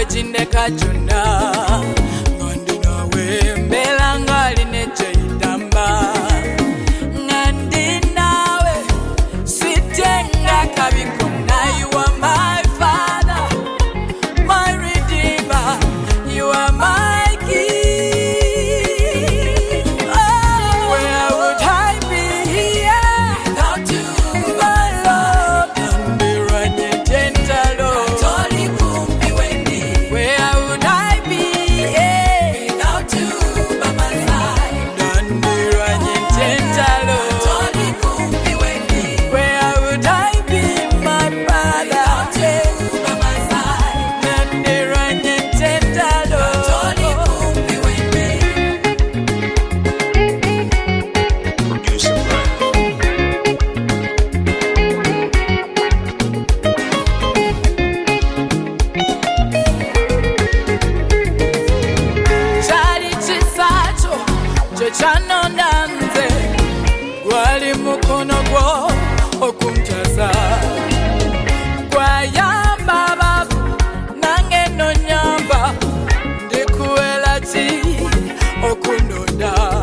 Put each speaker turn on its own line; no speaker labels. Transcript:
chindeka chonna ngandi nawe mbela ngali necheitamba ngandi nawe sitenga kabikona. You are my father, my redeemer, you are my king. Oh, where would I be here without you, my love? Nandi ranye tentalo toli kumbi wendi. Where would I be without you by my side? Nandi ranye tentalo toli kumbi wendi. Where would I be, my brother, without you by my side? Nandi ranye tentalo toli kumbi wendi.
Producer Brian.
Chali chisacho chechanonda nze gwali mukono gwo okunjaza gwayamba babu nange nonyamba ndikuwela ki okunonda